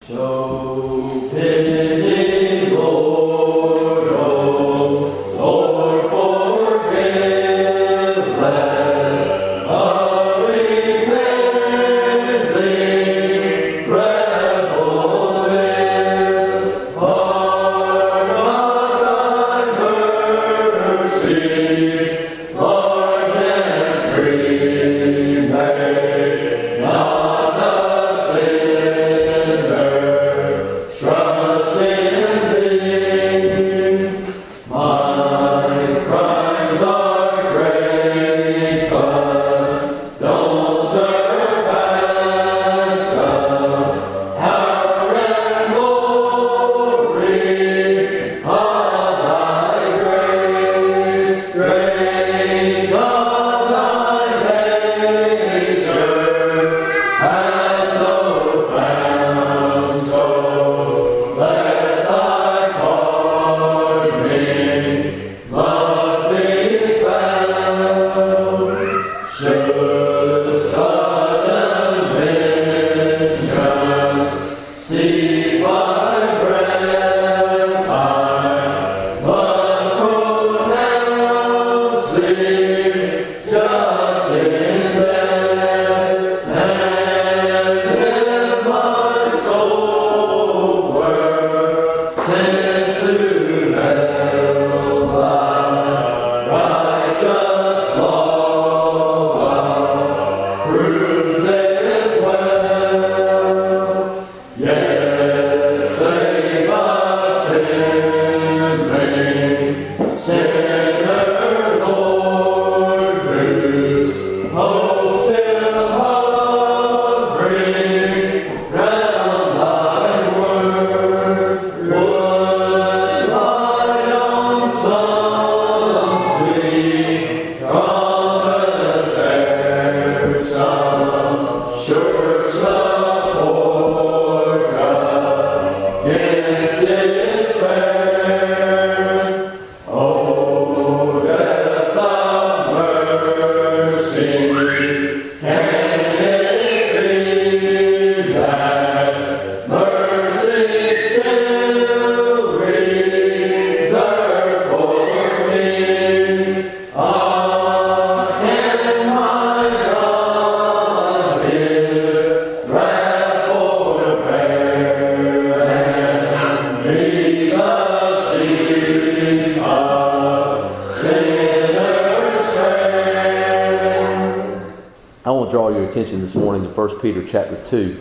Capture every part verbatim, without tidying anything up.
Attention this morning to First Peter chapter two,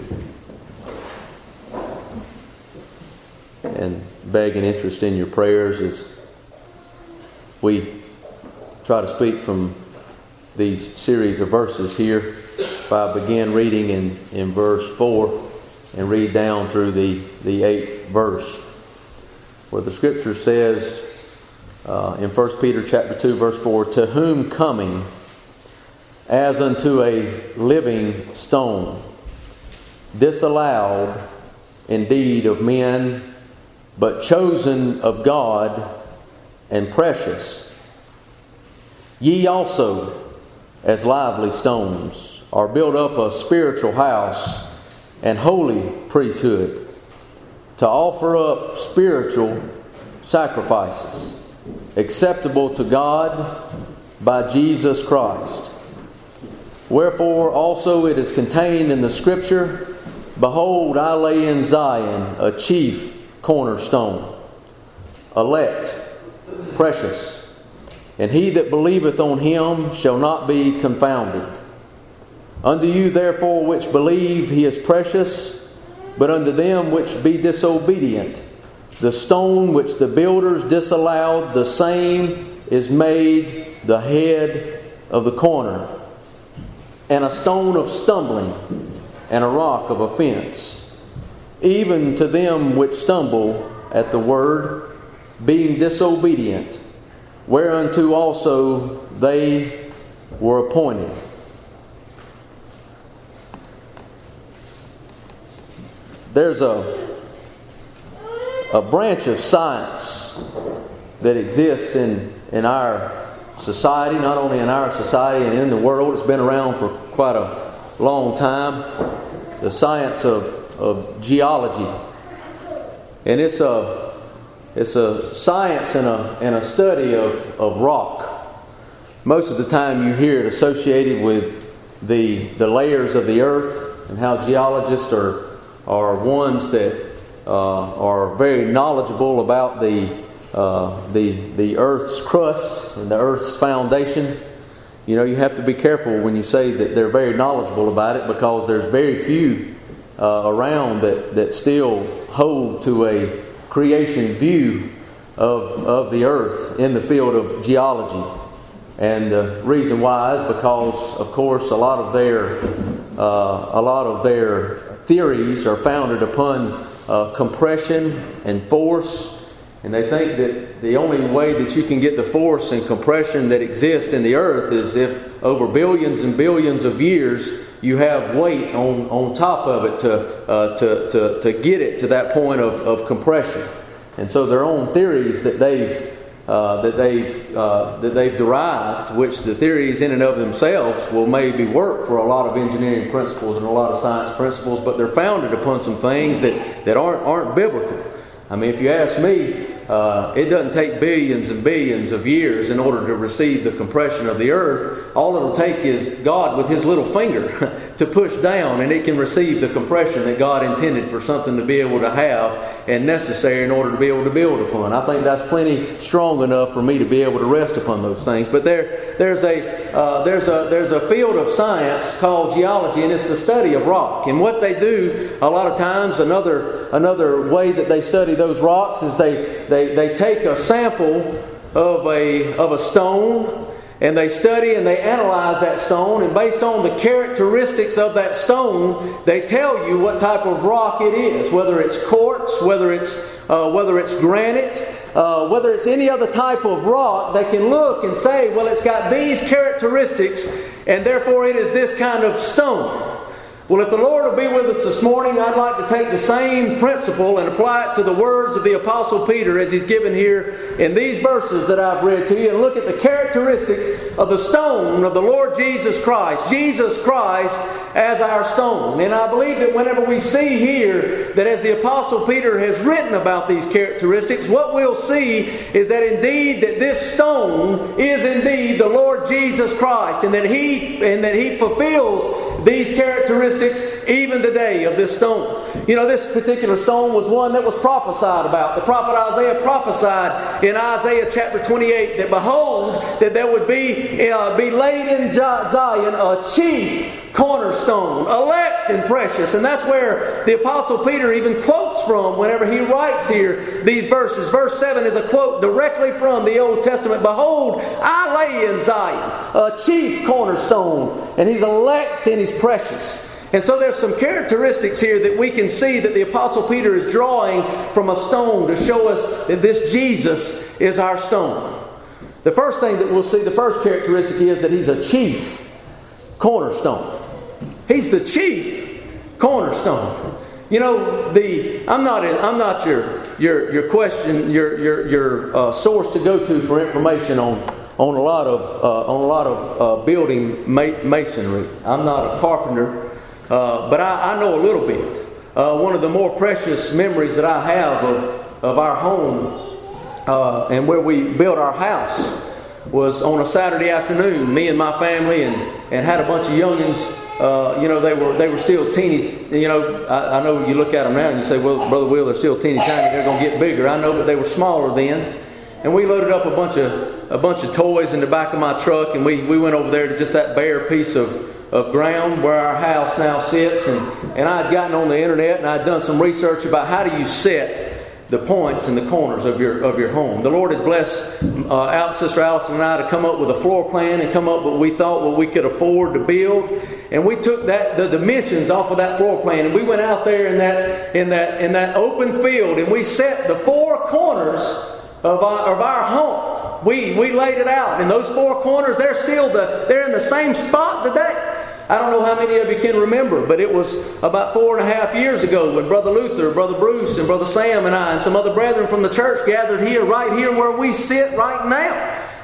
and beg an interest in your prayers as we try to speak from these series of verses here. If I begin reading in, in verse four and read down through the, the eighth verse, where the scripture says uh, in First Peter chapter two verse four, "To whom coming as unto a living stone, disallowed indeed of men, but chosen of God and precious, ye also, as lively stones, are built up a spiritual house and holy priesthood, to offer up spiritual sacrifices, acceptable to God by Jesus Christ. Wherefore also it is contained in the Scripture, Behold, I lay in Zion a chief cornerstone, elect, precious, and he that believeth on him shall not be confounded. Unto you therefore which believe he is precious, but unto them which be disobedient, the stone which the builders disallowed, the same is made the head of the corner, and a stone of stumbling, and a rock of offense, even to them which stumble at the word, being disobedient, whereunto also they were appointed." There's a a branch of science that exists in, in our society, not only in our society and in the world. It's been around for quite a long time. The science of of geology. And it's a, it's a science and a, and a study of, of rock. Most of the time you hear it associated with the, the layers of the earth, and how geologists are, are ones that uh, are very knowledgeable about the, uh, the, the earth's crust and the earth's foundation. You know, you have to be careful when you say that they're very knowledgeable about it, because there's very few uh, around that, that still hold to a creation view of, of the earth in the field of geology. And the reason why is because, of course, a lot of their uh, a lot of their theories are founded upon uh, compression and force, and they think that the only way that you can get the force and compression that exists in the earth is if over billions and billions of years you have weight on, on top of it to, uh, to to to get it to that point of, of compression. And so their own theories that they've Uh, that they've uh, that they've derived, which the theories in and of themselves will maybe work for a lot of engineering principles and a lot of science principles, but they're founded upon some things that, that aren't aren't biblical. I mean, if you ask me, uh, it doesn't take billions and billions of years in order to receive the compression of the earth. All it'll take is God with His little finger to push down, and it can receive the compression that God intended for something to be able to have and necessary in order to be able to build upon. I think that's plenty strong enough for me to be able to rest upon those things. But there, there's a uh, there's a there's a field of science called geology, and it's the study of rock. And what they do a lot of times, another another way that they study those rocks is they they, they take a sample of a of a stone. And they study and they analyze that stone, and based on the characteristics of that stone, they tell you what type of rock it is. Whether it's quartz, whether it's uh, whether it's granite, uh, whether it's any other type of rock, they can look and say, well, it's got these characteristics, and therefore it is this kind of stone. Well, if the Lord will be with us this morning, I'd like to take the same principle and apply it to the words of the Apostle Peter as he's given here in these verses that I've read to you, and look at the characteristics of the stone of the Lord Jesus Christ. Jesus Christ as our stone. And I believe that whenever we see here that as the Apostle Peter has written about these characteristics, what we'll see is that indeed that this stone is indeed the Lord Jesus Christ, and that He and that He fulfills these characteristics even today of this stone. You know, this particular stone was one that was prophesied about. The prophet Isaiah prophesied in Isaiah chapter twenty-eight that behold, that there would be uh, be laid in Zion a chief cornerstone, elect and precious. And that's where the Apostle Peter even quotes from whenever he writes here these verses. Verse seven is a quote directly from the Old Testament. Behold, I lay in Zion a chief cornerstone, and He's elect and He's precious. And so there's some characteristics here that we can see that the Apostle Peter is drawing from a stone to show us that this Jesus is our stone. The first thing that we'll see, the first characteristic is that He's a chief cornerstone. He's the chief cornerstone. You know, the I'm not in, I'm not your your your question your your your uh, source to go to for information on on a lot of uh, on a lot of uh, building ma- masonry. I'm not a carpenter, uh, but I, I know a little bit. Uh, one of the more precious memories that I have of of our home uh, and where we built our house was on a Saturday afternoon. Me and my family and and had a bunch of youngins. Uh, you know, they were they were still teeny. You know, I, I know you look at them now and you say, well, Brother Will, they're still teeny tiny. They're going to get bigger. I know, but they were smaller then. And we loaded up a bunch of a bunch of toys in the back of my truck, and we, we went over there to just that bare piece of, of ground where our house now sits. And, and I had gotten on the internet and I had done some research about how do you set the points and the corners of your of your home. The Lord had blessed uh, Sister Allison and I to come up with a floor plan and come up with what we thought what we could afford to build. And we took that the dimensions off of that floor plan, and we went out there in that in that in that open field, and we set the four corners of our, of our home. We we laid it out, and those four corners, they're still the they're in the same spot today. I don't know how many of you can remember, but it was about four and a half years ago when Brother Luther, Brother Bruce, and Brother Sam and I and some other brethren from the church gathered here, right here where we sit right now.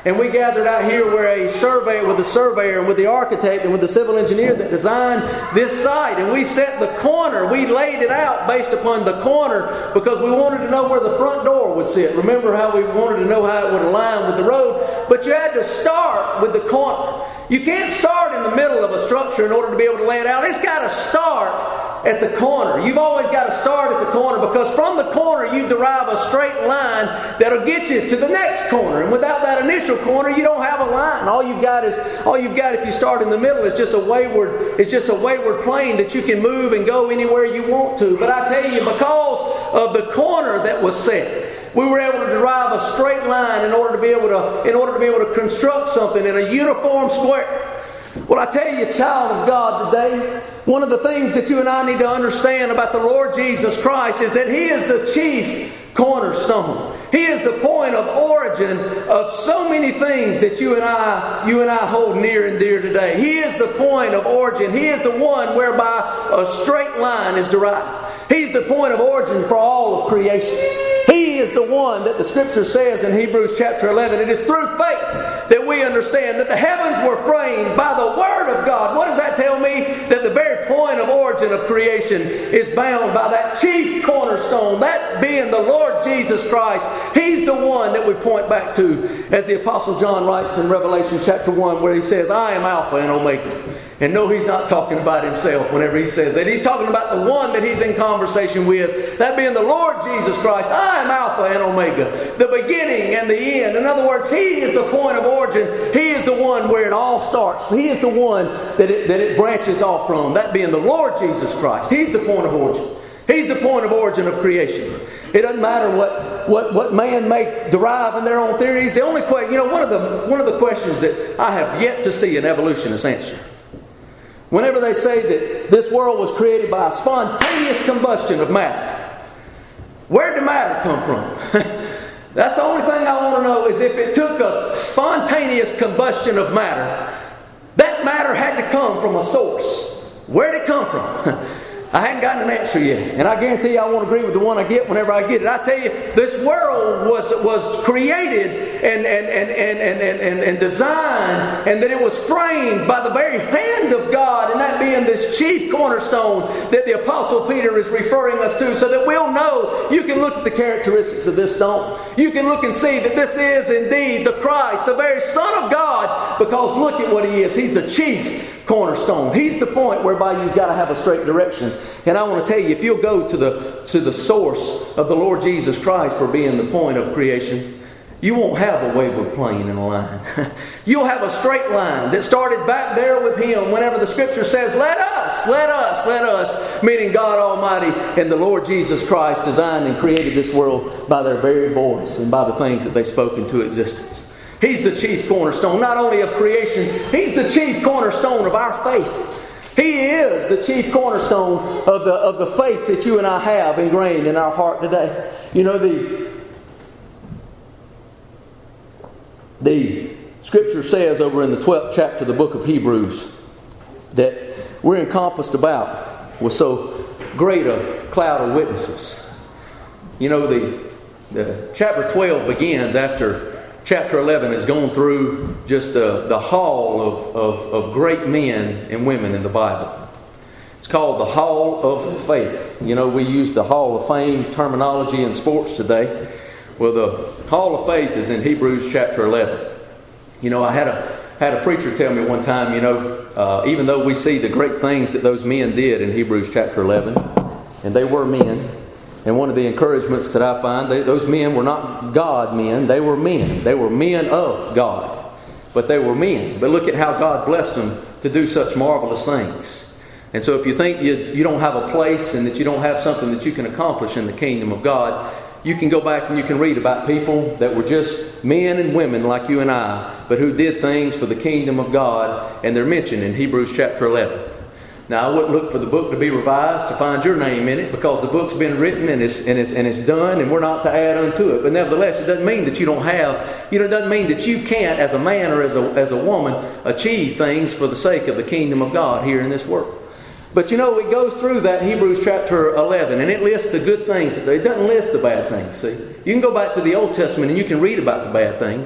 And we gathered out here where a surveyor, with the surveyor and with the architect and with the civil engineer that designed this site. And we set the corner. We laid it out based upon the corner because we wanted to know where the front door would sit. Remember how we wanted to know how it would align with the road? But you had to start with the corner. You can't start in the middle of a structure in order to be able to lay it out. It's got to start at the corner. You've always got to start at the corner, because from the corner you derive a straight line that'll get you to the next corner. And without that initial corner, you don't have a line. All you've got is all you've got if you start in the middle is just a wayward, it's just a wayward plane that you can move and go anywhere you want to. But I tell you, because of the corner that was set, we were able to derive a straight line in order to be able to in order to be able to construct something in a uniform square. Well, I tell you, child of God, today, one of the things that you and I need to understand about the Lord Jesus Christ is that He is the chief cornerstone. He is the point of origin of so many things that you and I, you and I hold near and dear today. He is the point of origin. He is the one whereby a straight line is derived. He's the point of origin for all of creation. He is the one that the Scripture says in Hebrews chapter eleven, it is through faith that we understand that the heavens were framed by the Word of God. What does that tell me? That the very point of origin of creation is bound by that chief cornerstone, that being the Lord Jesus Christ. He's the one that we point back to, as the Apostle John writes in Revelation chapter one, where he says, I am Alpha and Omega. And no, he's not talking about himself whenever he says that. He's talking about the one that he's in conversation with, that being the Lord Jesus Christ. I am Alpha and Omega, the beginning and the end. In other words, He is the point of origin. He is the one where it all starts. He is the one that it, that it branches off from, that being the Lord Jesus Christ. He's the point of origin. He's the point of origin of creation. It doesn't matter what, what, what man may derive in their own theories. The only question, you know, one of the one of the questions that I have yet to see an evolutionists answer. Whenever they say that this world was created by a spontaneous combustion of matter, where did matter come from? That's the only thing I want to know, is if it took a spontaneous combustion of matter, that matter had to come from a source. Where did it come from? I hadn't gotten an answer yet. And I guarantee you I won't agree with the one I get whenever I get it. I tell you, this world was was created and, and, and, and, and, and, and designed, and that it was framed by the very hand of God, and that being this chief cornerstone that the Apostle Peter is referring us to, so that we'll know. You can look at the characteristics of this stone. You can look and see that this is indeed the Christ, the very Son of God, because look at what He is. He's the chief cornerstone. He's the point whereby you've got to have a straight direction. And I want to tell you, if you'll go to the to the source of the Lord Jesus Christ for being the point of creation, you won't have a wayward plane in a line. You'll have a straight line that started back there with Him whenever the Scripture says, let us, let us, let us, meaning God Almighty and the Lord Jesus Christ designed and created this world by their very voice and by the things that they spoke into existence. He's the chief cornerstone, not only of creation, He's the chief cornerstone of our faith. He is the chief cornerstone of the of the faith that you and I have ingrained in our heart today. You know, the the Scripture says over in the twelfth chapter of the book of Hebrews that we're encompassed about with so great a cloud of witnesses. You know, the the chapter twelve begins after chapter eleven has gone through just the, the hall of, of, of great men and women in the Bible. It's called the Hall of Faith. You know, we use the Hall of Fame terminology in sports today. Well, the Hall of Faith is in Hebrews chapter eleven. You know, I had a had a preacher tell me one time, you know, uh, even though we see the great things that those men did in Hebrews chapter eleven, and they were men, and one of the encouragements that I find, they, those men were not God men, they were men. They were men of God, but they were men. But look at how God blessed them to do such marvelous things. And so if you think you, you don't have a place and that you don't have something that you can accomplish in the kingdom of God, you can go back and you can read about people that were just men and women like you and I, but who did things for the kingdom of God, and they're mentioned in Hebrews chapter eleven. Now, I wouldn't look for the book to be revised to find your name in it, because the book's been written and it's, and it's, and it's done, and we're not to add unto it. But nevertheless, it doesn't mean that you don't have, you know, it doesn't mean that you can't, as a man or as a, as a woman, achieve things for the sake of the kingdom of God here in this world. But you know, it goes through that Hebrews chapter eleven, and it lists the good things. It doesn't list the bad things, see. You can go back to the Old Testament and you can read about the bad things.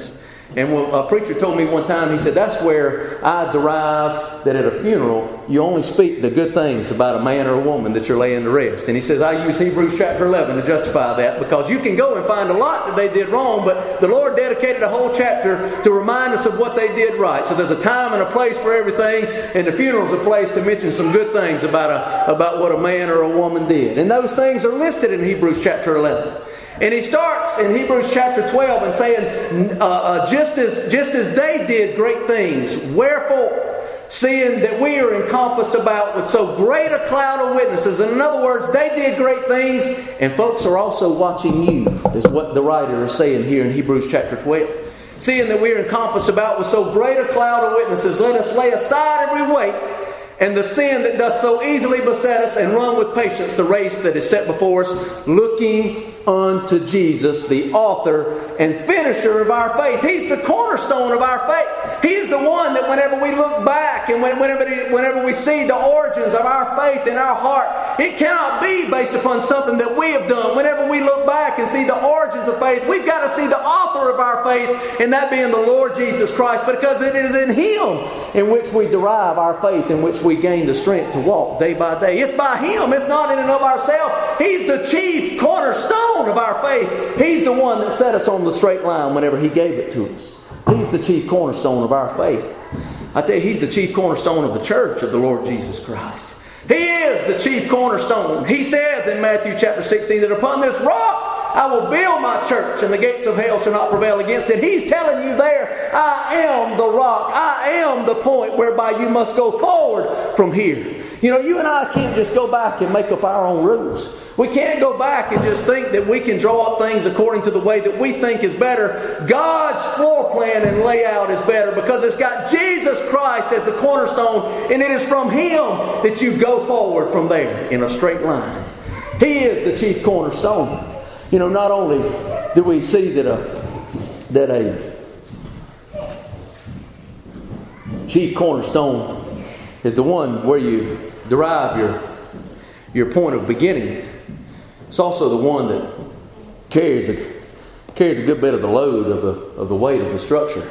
And a preacher told me one time, he said, that's where I derive that at a funeral, you only speak the good things about a man or a woman that you're laying to rest. And he says, I use Hebrews chapter eleven to justify that, because you can go and find a lot that they did wrong, but the Lord dedicated a whole chapter to remind us of what they did right. So there's a time and a place for everything, and the funeral's a place to mention some good things about a, about what a man or a woman did. And those things are listed in Hebrews chapter eleven. And he starts in Hebrews chapter twelve and saying, uh, uh, just as just as they did great things, wherefore, seeing that we are encompassed about with so great a cloud of witnesses. And in other words, they did great things, and folks are also watching you, is what the writer is saying here in Hebrews chapter twelve. Seeing that we are encompassed about with so great a cloud of witnesses, let us lay aside every weight and the sin that doth so easily beset us, and run with patience the race that is set before us, looking unto Jesus, the author and finisher of our faith. He's the cornerstone of our faith. He's the one that whenever we look back and whenever, whenever we see the origins of our faith in our heart, it cannot be based upon something that we have done. Whenever we look back and see the origins of faith, we've got to see the author of our faith, and that being the Lord Jesus Christ, because it is in Him in which we derive our faith, in which we gain the strength to walk day by day. It's by Him. It's not in and of ourselves. He's the chief cornerstone of our faith. He's the one that set us on the straight line whenever He gave it to us. He's the chief cornerstone of our faith. I tell you, He's the chief cornerstone of the church of the Lord Jesus Christ. He is the chief cornerstone. He says in Matthew chapter sixteen that upon this rock I will build my church, and the gates of hell shall not prevail against it. He's telling you there, I am the rock. I am the point whereby you must go forward from here. You know, you and I can't just go back and make up our own rules. We can't go back and just think that we can draw up things according to the way that we think is better. God's floor plan and layout is better, because it's got Jesus Christ as the cornerstone, and it is from Him that you go forward from there in a straight line. He is the chief cornerstone. You know, not only do we see that a that a chief cornerstone is the one where you derive your your point of beginning, it's also the one that carries a carries a good bit of the load of the of the weight of the structure.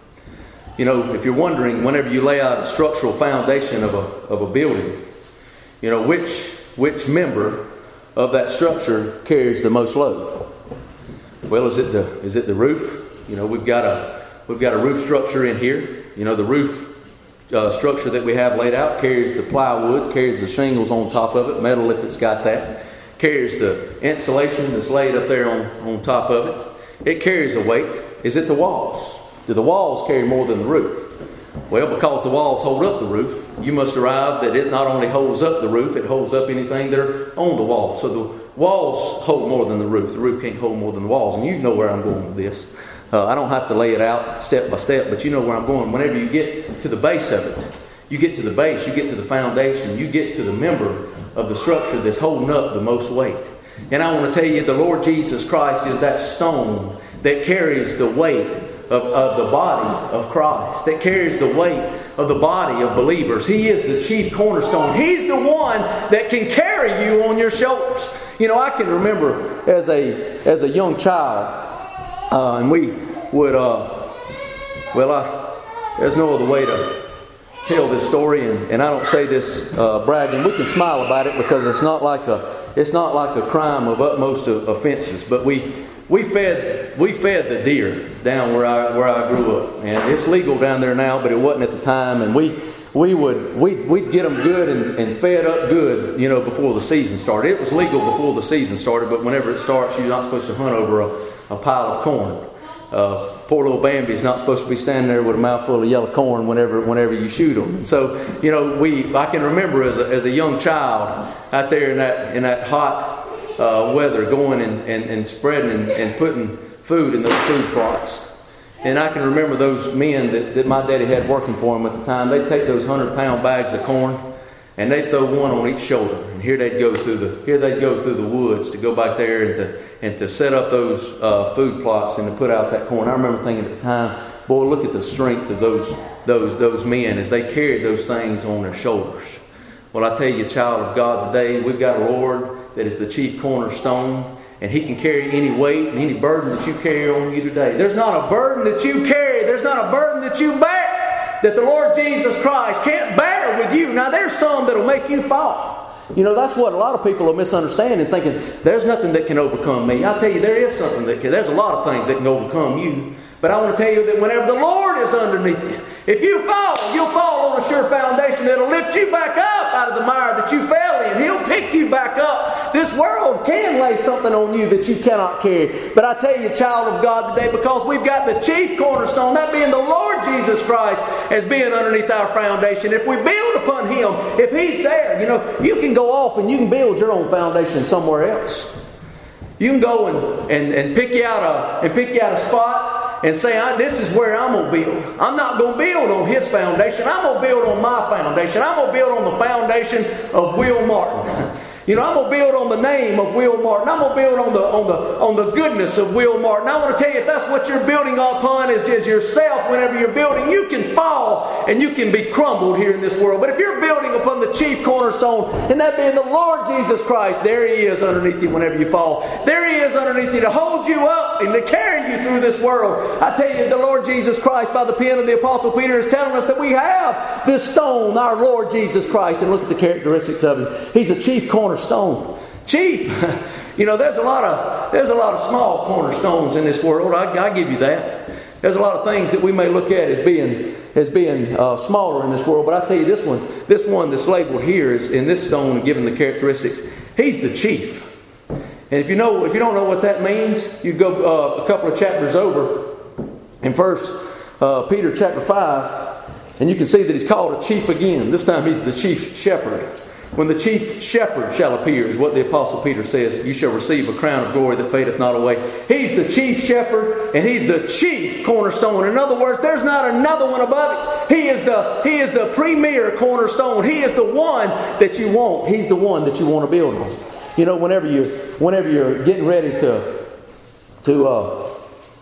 You know, if you're wondering, whenever you lay out a structural foundation of a of a building, you know, which which member of that structure carries the most load? Well, is it the is it the roof? You know, we've got a we've got a roof structure in here. You know, the roof uh, structure that we have laid out carries the plywood, carries the shingles on top of it, metal if it's got that, carries the insulation that's laid up there on, on top of it. It carries a weight. Is it the walls? Do the walls carry more than the roof? Well, because the walls hold up the roof, you must derive that it not only holds up the roof, it holds up anything that are on the wall. So the walls hold more than the roof. The roof can't hold more than the walls. And you know where I'm going with this. Uh, I don't have to lay it out step by step, but you know where I'm going. Whenever you get to the base of it, you get to the base, you get to the foundation, you get to the member of the structure that's holding up the most weight. And I want to tell you, the Lord Jesus Christ is that stone that carries the weight Of, of the body of Christ, that carries the weight of the body of believers. He is the chief cornerstone. He's the one that can carry you on your shoulders. You know, I can remember as a as a young child, uh, and we would, uh, well, I, there's no other way to tell this story, and, and I don't say this uh, bragging. We can smile about it because it's not like a it's not like a crime of utmost offenses, but we. We fed we fed the deer down where I where I grew up, and it's legal down there now, but it wasn't at the time. And we we would we we'd get them good and, and fed up good, you know, before the season started. It was legal before the season started, but whenever it starts, you're not supposed to hunt over a, a pile of corn. Uh, poor little Bambi's not supposed to be standing there with a mouthful of yellow corn whenever whenever you shoot them. And so, you know, we I can remember as a as a young child out there in that in that hot. Uh, weather going and, and, and spreading and, and putting food in those food plots. And I can remember those men that, that my daddy had working for him at the time. They'd take those hundred pound bags of corn and they'd throw one on each shoulder. And here they'd go through the here they'd go through the woods to go back there and to and to set up those uh, food plots and to put out that corn. I remember thinking at the time, boy, look at the strength of those those those men as they carried those things on their shoulders. Well, I tell you, child of God, today we've got a Lord that is the chief cornerstone, and He can carry any weight and any burden that you carry on you today. There's not a burden that you carry not a burden that you bear that the Lord Jesus Christ can't bear with you. Now there's some that'll make you fall. You know, that's what a lot of people are misunderstanding, thinking there's nothing that can overcome me. I tell you, there is something that can. There's a lot of things that can overcome you. But I want to tell you that whenever the Lord is underneath you, if you fall, you'll fall on a sure foundation that'll lift you back up out of the mire that you fell in. He'll pick you back up. This world can lay something on you that you cannot carry. But I tell you, child of God, today, because we've got the chief cornerstone, that being the Lord Jesus Christ, as being underneath our foundation. If we build upon Him, if He's there, you know, you can go off and you can build your own foundation somewhere else. You can go and, and, and pick you out a and pick you out a spot and say, I, this is where I'm going to build. I'm not going to build on his foundation. I'm going to build on my foundation. I'm going to build on the foundation of Will Martin. You know, I'm going to build on the name of Will Martin. I'm going to build on the on the on the goodness of Will Martin. I want to tell you, if that's what you're building upon is, is yourself, whenever you're building, you can fall and you can be crumbled here in this world. But if you're building upon the chief cornerstone, and that being the Lord Jesus Christ, there He is underneath you whenever you fall. There He is underneath you to hold you up and to carry you through this world. I tell you, the Lord Jesus Christ, by the pen of the Apostle Peter, is telling us that we have this stone, our Lord Jesus Christ. And look at the characteristics of Him. He's a chief cornerstone. Stone. Chief. You know, there's a lot of there's a lot of small cornerstones in this world. I, I give you that. There's a lot of things that we may look at as being as being uh, smaller in this world. But I tell you, this one, this one that's labeled here is in this stone, given the characteristics. He's the chief. And if you know, if you don't know what that means, you go uh, a couple of chapters over in First uh, Peter chapter five, and you can see that he's called a chief again. This time he's the chief shepherd. When the chief shepherd shall appear, is what the Apostle Peter says, you shall receive a crown of glory that fadeth not away. He's the chief shepherd, and He's the chief cornerstone. In other words, there's not another one above Him. He is the He is the premier cornerstone. He is the one that you want. He's the one that you want to build on. You know, whenever you whenever you're getting ready to to uh,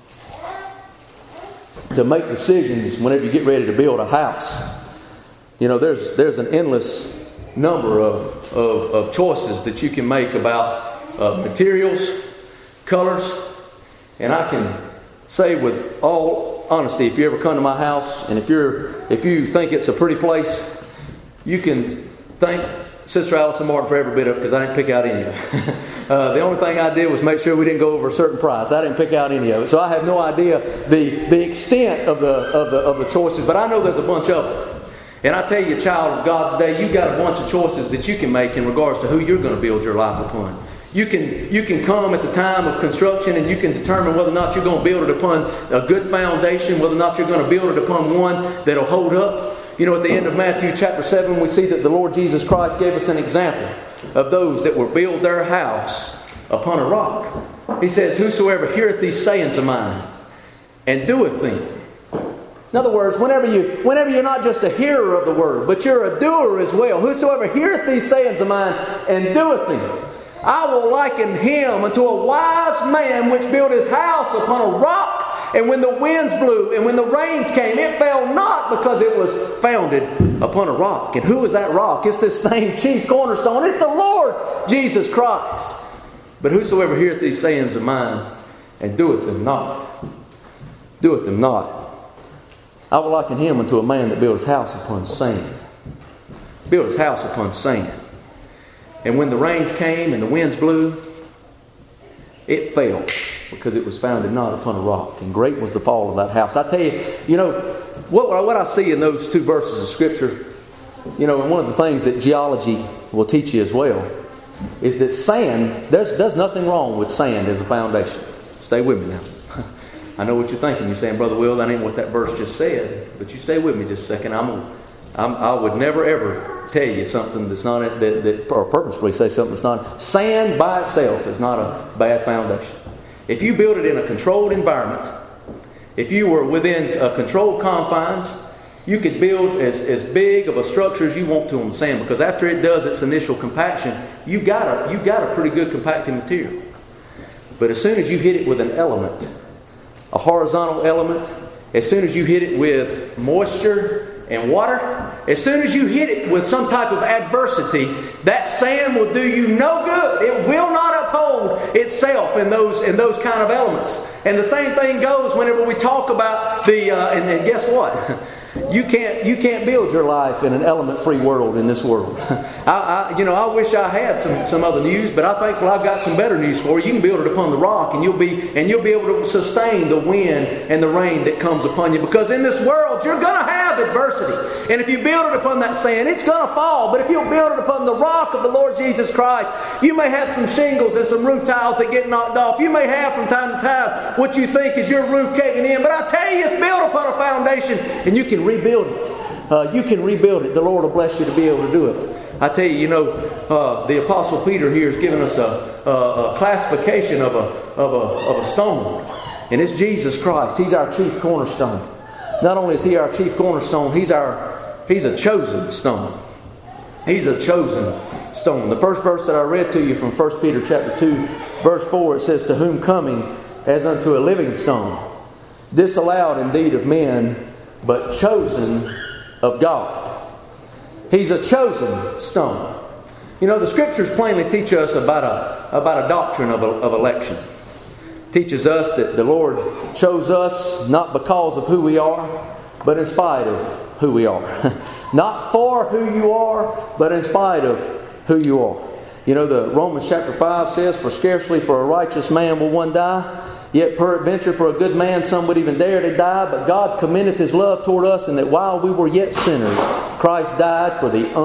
to make decisions, whenever you get ready to build a house, you know, there's there's an endless number of, of, of choices that you can make about uh, materials, colors. And I can say with all honesty, if you ever come to my house and if you're if you think it's a pretty place, you can thank Sister Allison Martin for every bit of it, because I didn't pick out any of it. uh, the only thing I did was make sure we didn't go over a certain price. I didn't pick out any of it, so I have no idea the the extent of the of the of the choices. But I know there's a bunch of them. And I tell you, child of God, today you've got a bunch of choices that you can make in regards to who you're going to build your life upon. You can you can come at the time of construction and you can determine whether or not you're going to build it upon a good foundation, whether or not you're going to build it upon one that'll hold up. You know, at the end of Matthew chapter seven, we see that the Lord Jesus Christ gave us an example of those that will build their house upon a rock. He says, whosoever heareth these sayings of mine and doeth them. In other words, whenever, you, whenever you're not just a hearer of the word, but you're a doer as well. Whosoever heareth these sayings of mine and doeth them, I will liken him unto a wise man which built his house upon a rock. And when the winds blew and when the rains came, it fell not, because it was founded upon a rock. And who is that rock? It's this same chief cornerstone. It's the Lord Jesus Christ. But whosoever heareth these sayings of mine and doeth them not, doeth them not, I will liken him unto a man that built his house upon sand. Built his house upon sand. And when the rains came and the winds blew, it fell, because it was founded not upon a rock. And great was the fall of that house. I tell you, you know, what, what I see in those two verses of Scripture, you know, and one of the things that geology will teach you as well, is that sand, there's, there's nothing wrong with sand as a foundation. Stay with me now. I know what you're thinking. You're saying, Brother Will, that ain't what that verse just said. But you stay with me just a second. I'm, I'm, I would never ever tell you something that's not, that, that, or purposefully say something that's not. Sand by itself is not a bad foundation. If you build it in a controlled environment, if you were within a controlled confines, you could build as, as big of a structure as you want to on the sand, because after it does its initial compaction, you've got a, you've got a pretty good compacting material. But as soon as you hit it with an element, a horizontal element, as soon as you hit it with moisture and water, as soon as you hit it with some type of adversity, that sand will do you no good. It will not uphold cold itself in those in those kind of elements. And the same thing goes whenever we talk about the uh, and, and guess what? You can't you can't build your life in an element-free world in this world. I, I you know I wish I had some, some other news, but I'm thankful I've got some better news for you. You can build it upon the rock, and you'll be and you'll be able to sustain the wind and the rain that comes upon you. Because in this world you're going to have adversity, and if you build it upon that sand, it's going to fall. But if you build it upon the rock of the Lord Jesus Christ, you may have some shingles and some roof tiles that get knocked off. You may have from time to time what you think is your roof caving in, but I tell you, it's built upon a foundation, and you can rebuild it. Uh, you can rebuild it. The Lord will bless you to be able to do it. I tell you, you know, uh, the Apostle Peter here has given us a, a, a classification of a, of, a, of a stone. And it's Jesus Christ. He's our chief cornerstone. Not only is He our chief cornerstone, He's our He's a chosen stone. He's a chosen stone. The first verse that I read to you from First Peter chapter two, verse four, it says, "To whom coming as unto a living stone, disallowed indeed of men, but chosen of God." He's a chosen stone. You know, the Scriptures plainly teach us about a about a doctrine of, of election. It teaches us that the Lord chose us not because of who we are, but in spite of who we are. Not for who you are, but in spite of who you are. You know, the Romans chapter five says, "For scarcely for a righteous man will one die. Yet peradventure for a good man some would even dare to die. But God commendeth His love toward us, and that while we were yet sinners, Christ died for the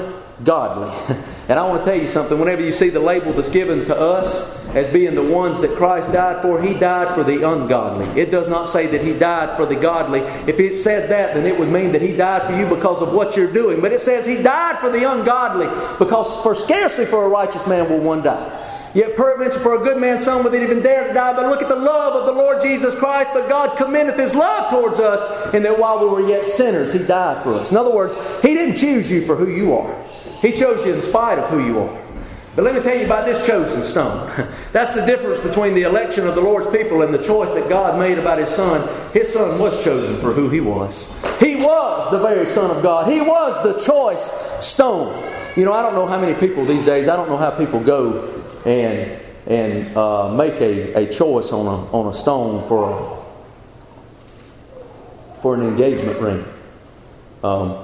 ungodly." And I want to tell you something. Whenever you see the label that's given to us as being the ones that Christ died for, He died for the ungodly. It does not say that He died for the godly. If it said that, then it would mean that He died for you because of what you're doing. But it says He died for the ungodly, because for scarcely for a righteous man will one die. Yet peradventure for a good man some would even dare to die. But look at the love of the Lord Jesus Christ. But God commendeth His love towards us, in that while we were yet sinners, He died for us. In other words, He didn't choose you for who you are. He chose you in spite of who you are. But let me tell you about this chosen stone. That's the difference between the election of the Lord's people and the choice that God made about His Son. His Son was chosen for who He was. He was the very Son of God. He was the choice stone. You know, I don't know how many people these days, I don't know how people go and and uh, make a, a choice on a on a stone for a, for an engagement ring. Um,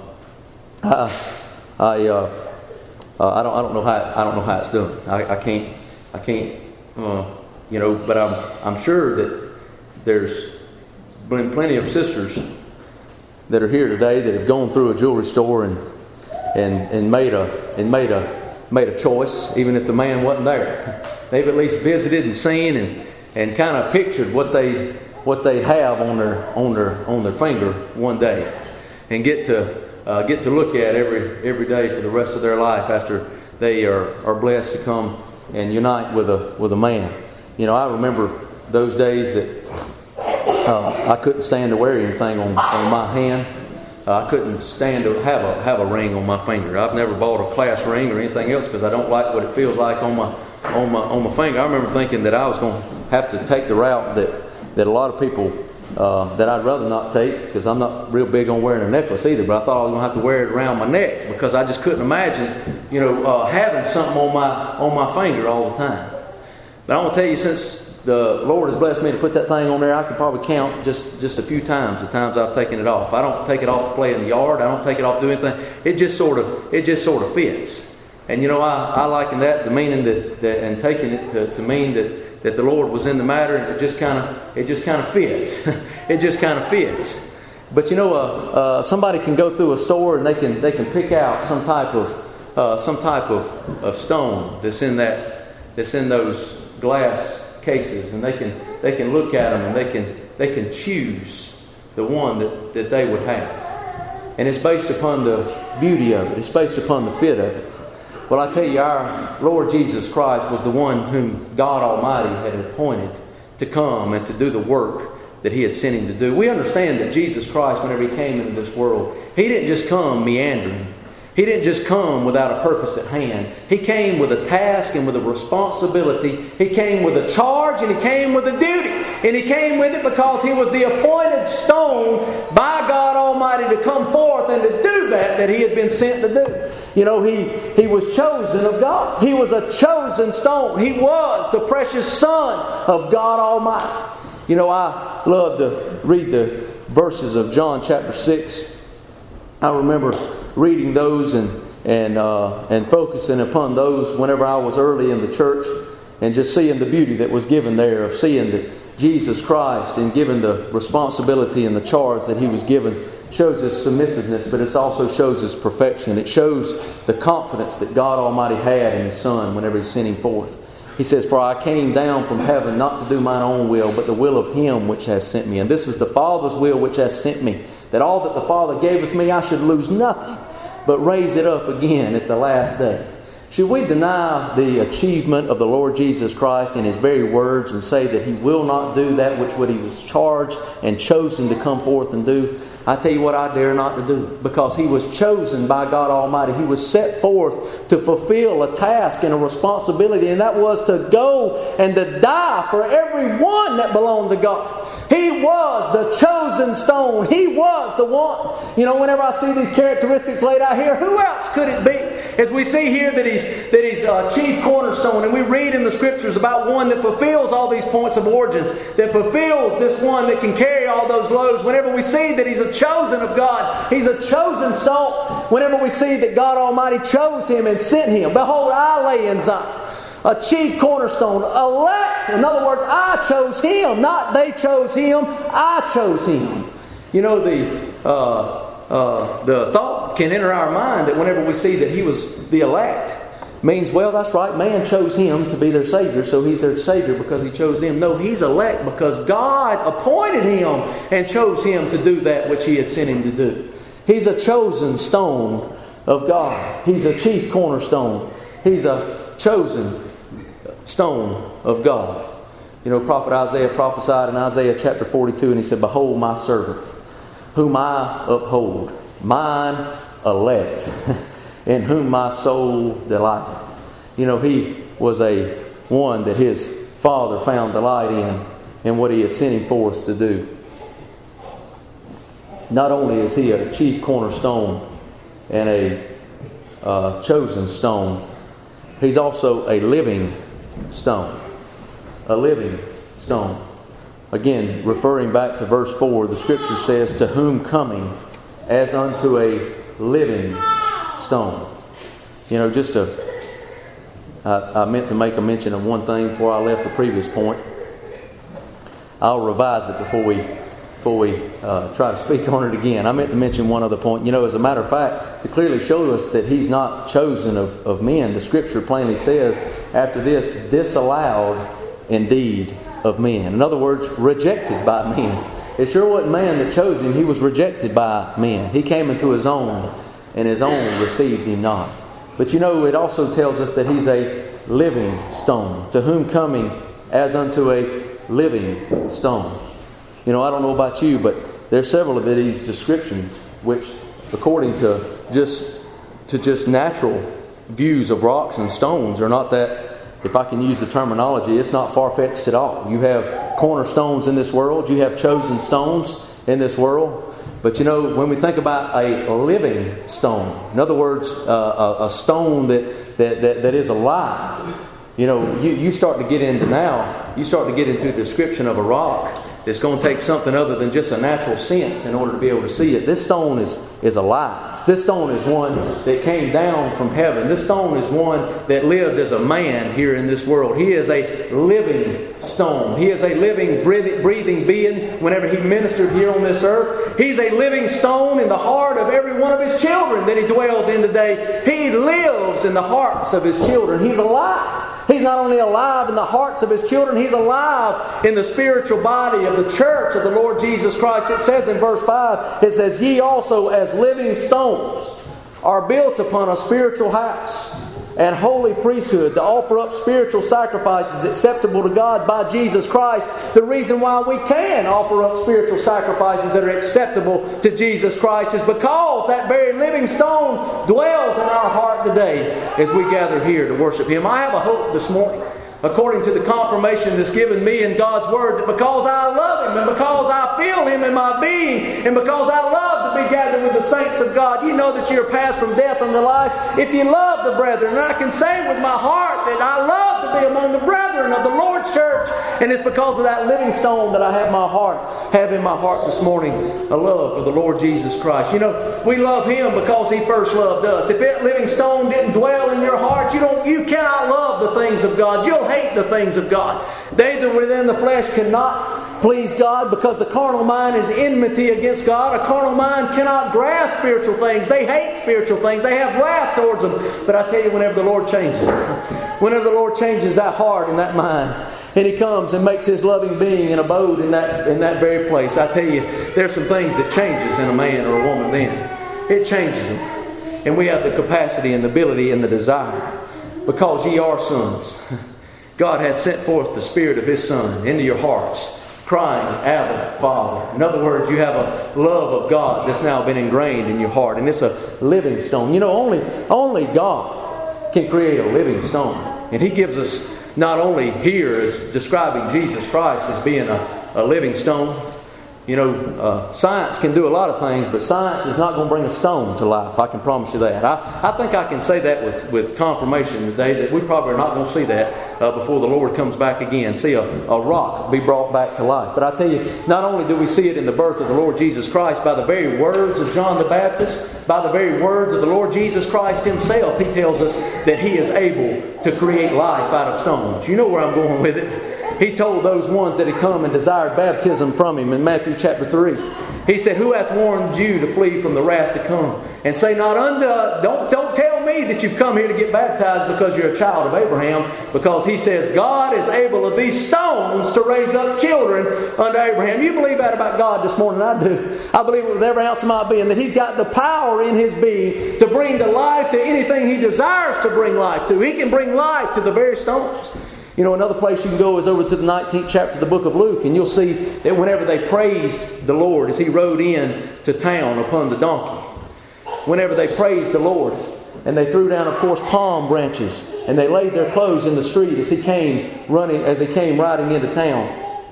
I I, uh, uh, I don't I don't know how I don't know how it's done. I, I can't I can't uh, you know. But I'm I'm sure that there's been plenty of sisters that are here today that have gone through a jewelry store and and and made a and made a made a choice, even if the man wasn't there. They've at least visited and seen and, and kind of pictured what they what they have on their on their on their finger one day, and get to uh, get to look at every every day for the rest of their life after they are, are blessed to come and unite with a with a man. You know, I remember those days that uh, I couldn't stand to wear anything on, on my hand. Uh, I couldn't stand to have a have a ring on my finger. I've never bought a class ring or anything else because I don't like what it feels like on my on my on my finger. I remember thinking that I was going to have to take the route that that a lot of people uh, that I'd rather not take, because I'm not real big on wearing a necklace either. But I thought I was going to have to wear it around my neck because I just couldn't imagine, you know, uh, having something on my on my finger all the time. But I want to tell you, since the Lord has blessed me to put that thing on there, I could probably count just, just a few times the times I've taken it off. I don't take it off to play in the yard. I don't take it off to do anything. It just sort of it just sort of fits. And you know, I, I liken that to meaning that, that and taking it to, to mean that, that the Lord was in the matter, and it just kind of it just kind of fits. It just kind of fits. But you know, uh, uh, somebody can go through a store and they can they can pick out some type of uh, some type of, of stone that's in that that's in those glass cases, and they can they can look at them and they can they can choose the one that, that they would have, and it's based upon the beauty of it. It's based upon the fit of it. Well, I tell you, our Lord Jesus Christ was the one whom God Almighty had appointed to come and to do the work that He had sent Him to do. We understand that Jesus Christ, whenever He came into this world, He didn't just come meandering. He didn't just come without a purpose at hand. He came with a task and with a responsibility. He came with a charge and He came with a duty. And He came with it because He was the appointed stone by God Almighty to come forth and to do that that He had been sent to do. You know, he, he was chosen of God. He was a chosen stone. He was the precious Son of God Almighty. You know, I love to read the verses of John chapter six. I remember reading those and and uh, and focusing upon those whenever I was early in the church, and just seeing the beauty that was given there of seeing that Jesus Christ and given the responsibility and the charge that He was given shows His submissiveness, but it also shows His perfection. It shows the confidence that God Almighty had in His Son whenever He sent Him forth. He says, "For I came down from heaven not to do mine own will, but the will of Him which has sent me. And this is the Father's will which has sent me, that all that the Father gaveth me I should lose nothing, but raise it up again at the last day." Should we deny the achievement of the Lord Jesus Christ in His very words and say that He will not do that which what He was charged and chosen to come forth and do? I tell you what, I dare not to do. Because He was chosen by God Almighty. He was set forth to fulfill a task and a responsibility, and that was to go and to die for everyone that belonged to God. He was the chosen stone. He was the one. You know, whenever I see these characteristics laid out here, who else could it be? As we see here that He's that He's a chief cornerstone, and we read in the Scriptures about one that fulfills all these points of origins, that fulfills this one that can carry all those loads. Whenever we see that He's a chosen of God, He's a chosen stone. Whenever we see that God Almighty chose Him and sent Him, behold, I lay in Zion a chief cornerstone, elect. In other words, I chose Him, not they chose Him. I chose Him. You know, the uh, uh, the thought can enter our mind that whenever we see that He was the elect, means, well, that's right, man chose Him to be their Savior, so He's their Savior because He chose them. No, He's elect because God appointed Him and chose Him to do that which He had sent Him to do. He's a chosen stone of God. He's a chief cornerstone. He's a chosen stone of God. You know, Prophet Isaiah prophesied in Isaiah chapter forty-two, and he said, "Behold my servant, whom I uphold, mine elect, in whom my soul delighteth." You know, he was a one that his Father found delight in, in what He had sent him forth to do. Not only is he a chief cornerstone and a uh, chosen stone, he's also a living stone. A living stone. Again, referring back to verse four, the Scripture says, "To whom coming as unto a living stone." You know, just to, I, I meant to make a mention of one thing before I left the previous point. I'll revise it before we before we uh, try to speak on it again. I meant to mention one other point. You know, as a matter of fact, to clearly show us that He's not chosen of, of men, the Scripture plainly says, after this, disallowed indeed of men. In other words, rejected by men. It sure wasn't man that chose Him. He was rejected by men. He came into His own, and His own received Him not. But you know, it also tells us that He's a living stone, to whom coming as unto a living stone. You know, I don't know about you, but there's several of these descriptions which, according to just to just natural views of rocks and stones, are not that, if I can use the terminology, it's not far-fetched at all. You have cornerstones in this world. You have chosen stones in this world. But you know, when we think about a living stone, in other words, uh, a, a stone that, that, that, that is alive, you know, you, you start to get into now, you start to get into the description of a rock that's going to take something other than just a natural sense in order to be able to see it. This stone is, is alive. This stone is one that came down from heaven. This stone is one that lived as a man here in this world. He is a living stone. He is a living, breathing being whenever He ministered here on this earth. He's a living stone in the heart of every one of His children that He dwells in today. He lives in the hearts of His children. He's alive. He's not only alive in the hearts of His children, He's alive in the spiritual body of the church of the Lord Jesus Christ. It says in verse five, it says, "Ye also as living stones are built upon a spiritual house and holy priesthood to offer up spiritual sacrifices acceptable to God by Jesus Christ." The reason why we can offer up spiritual sacrifices that are acceptable to Jesus Christ is because that very living stone dwells in our heart today as we gather here to worship Him. I have a hope this morning, according to the confirmation that's given me in God's Word, that because I love Him and because I feel Him in my being and because I love to to be gathered with the saints of God. You know that you're passed from death unto life if you love the brethren. And I can say with my heart that I love to be among the brethren of the Lord's church. And it's because of that living stone that I have my heart, have in my heart this morning, a love for the Lord Jesus Christ. You know, we love Him because He first loved us. If that living stone didn't dwell in your heart, you don't, you cannot love the things of God. You'll hate the things of God. They that within the flesh cannot please God, because the carnal mind is enmity against God. A carnal mind cannot grasp spiritual things. They hate spiritual things. They have wrath towards them. But I tell you, whenever the Lord changes it, whenever the Lord changes that heart and that mind, and He comes and makes His loving being an abode in that in that very place, I tell you, there's some things that changes in a man or a woman then. It changes them. And we have the capacity and the ability and the desire, because ye are sons. God has sent forth the Spirit of His Son into your hearts, crying, Abba, Father. In other words, you have a love of God that's now been ingrained in your heart. And it's a living stone. You know, only, only God can create a living stone. And He gives us not only here as describing Jesus Christ as being a, a living stone. You know, uh, science can do a lot of things, but science is not going to bring a stone to life. I can promise you that. I, I think I can say that with, with confirmation today, that we probably are not going to see that uh, before the Lord comes back again. See a, a rock be brought back to life. But I tell you, not only do we see it in the birth of the Lord Jesus Christ by the very words of John the Baptist, by the very words of the Lord Jesus Christ Himself, He tells us that He is able to create life out of stones. You know where I'm going with it. He told those ones that had come and desired baptism from Him in Matthew chapter three. He said, who hath warned you to flee from the wrath to come? And say not unto, don't, don't tell me that you've come here to get baptized because you're a child of Abraham. Because He says, God is able of these stones to raise up children unto Abraham. You believe that about God this morning? I do. I believe it with every ounce of my being, that He's got the power in His being to bring to life to anything He desires to bring life to. He can bring life to the very stones. You know, another place you can go is over to the nineteenth chapter of the book of Luke, and you'll see that whenever they praised the Lord as He rode in to town upon the donkey, whenever they praised the Lord, and they threw down, of course, palm branches, and they laid their clothes in the street as He came running, as He came riding into town,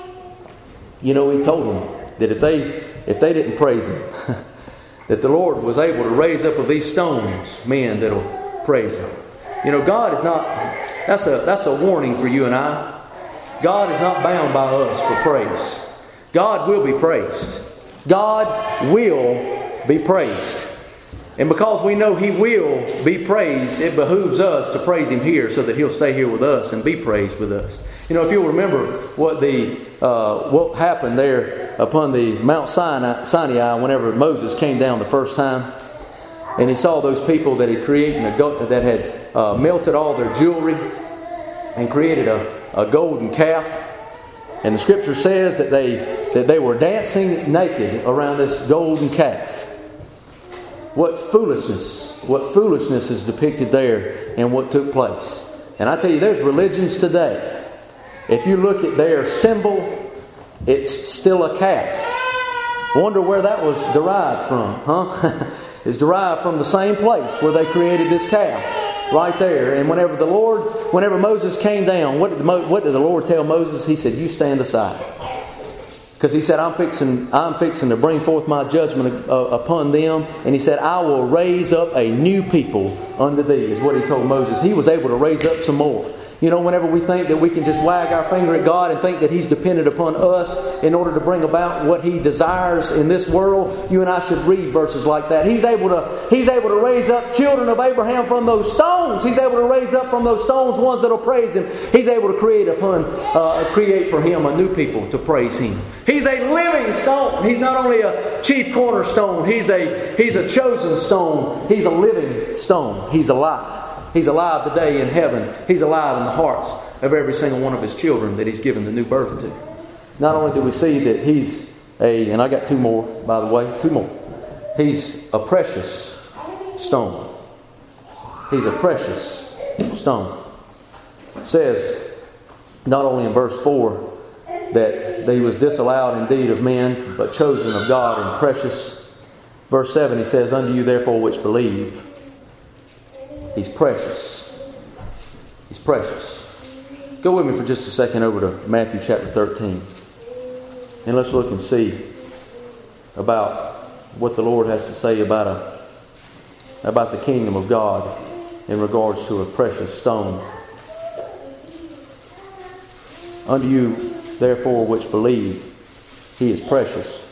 you know, He told them that if they if they didn't praise Him, that the Lord was able to raise up of these stones men that'll praise Him. You know, God is not. That's a, that's a warning for you and I. God is not bound by us for praise. God will be praised. God will be praised. And because we know He will be praised, it behooves us to praise Him here so that He'll stay here with us and be praised with us. You know, if you'll remember what the uh, what happened there upon the Mount Sinai, Sinai whenever Moses came down the first time, and he saw those people that had created a go- that had uh, melted all their jewelry and created a, a golden calf. And the Scripture says that they that they were dancing naked around this golden calf. What foolishness, what foolishness is depicted there and what took place. And I tell you, there's religions today. If you look at their symbol, it's still a calf. Wonder where that was derived from, huh? It's derived from the same place where they created this calf. Right there. And whenever the Lord, whenever Moses came down, what did, the, what did the Lord tell Moses? He said, you stand aside. Because He said, I'm fixing, I'm fixing to bring forth my judgment uh, upon them. And He said, I will raise up a new people unto thee, is what He told Moses. He was able to raise up some more. You know, whenever we think that we can just wag our finger at God and think that He's dependent upon us in order to bring about what He desires in this world, you and I should read verses like that. He's able to, He's able to raise up children of Abraham from those stones. He's able to raise up from those stones ones that will praise Him. He's able to create upon, uh, create for Him a new people to praise Him. He's a living stone. He's not only a chief cornerstone. He's a He's a chosen stone. He's a living stone. He's alive. He's alive today in heaven. He's alive in the hearts of every single one of His children that He's given the new birth to. Not only do we see that He's a, and I got two more, by the way, two more. He's a precious stone. He's a precious stone. It says, not only in verse four, that He was disallowed indeed of men, but chosen of God and precious. Verse seven, He says, unto you therefore which believe, He's precious. He's precious. Go with me for just a second over to Matthew chapter thirteen. And let's look and see about what the Lord has to say about a about the kingdom of God in regards to a precious stone. Unto you, therefore, which believe, he is precious.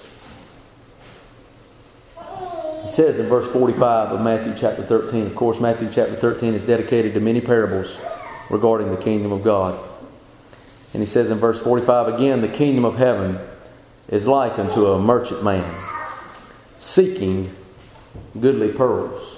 He says in verse forty-five of Matthew chapter thirteen, of course, Matthew chapter thirteen is dedicated to many parables regarding the kingdom of God. And he says in verse forty-five again, the kingdom of heaven is like unto a merchant man seeking goodly pearls.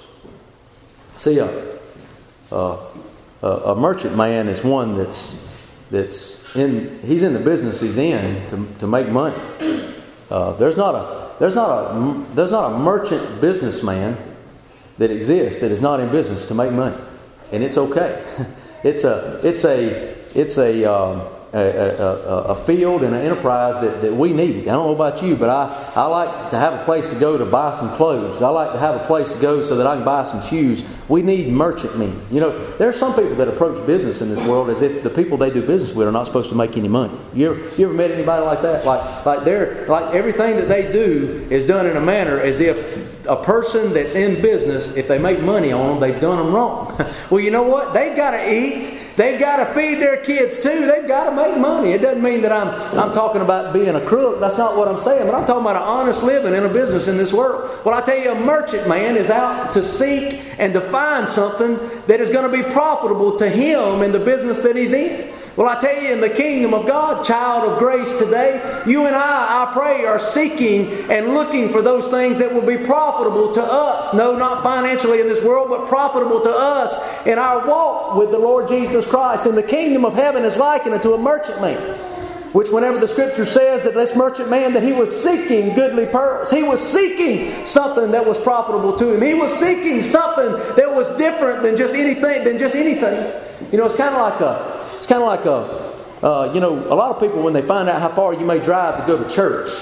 See, a, a, a merchant man is one that's that's in. He's in the business he's in to, to make money. Uh, there's not a there's not a there's not a merchant businessman that exists that is not in business to make money, and it's okay. It's a it's a it's a um, A, a, a field and an enterprise that, that we need. I don't know about you, but I, I like to have a place to go to buy some clothes. I like to have a place to go so that I can buy some shoes. We need merchant men. You know, there are some people that approach business in this world as if the people they do business with are not supposed to make any money. You ever, you ever met anybody like that? Like like they're like everything that they do is done in a manner as if a person that's in business, if they make money on them, they've done them wrong. Well, you know what? They've got to eat. They've got to feed their kids too. They've got to make money. It doesn't mean that I'm I'm talking about being a crook. That's not what I'm saying. But I'm talking about an honest living in a business in this world. Well, I tell you, a merchant man is out to seek and to find something that is going to be profitable to him in the business that he's in. Well, I tell you, in the kingdom of God, child of grace today, you and I, I pray, are seeking and looking for those things that will be profitable to us. No, not financially in this world, but profitable to us in our walk with the Lord Jesus Christ. And the kingdom of heaven is likened unto a merchant man, which whenever the Scripture says that this merchant man, that he was seeking goodly pearls. He was seeking something that was profitable to him. He was seeking something that was different than just anything. Than just anything. You know, it's kind of like a... It's kind of like a, uh, you know, a lot of people when they find out how far you may drive to go to church.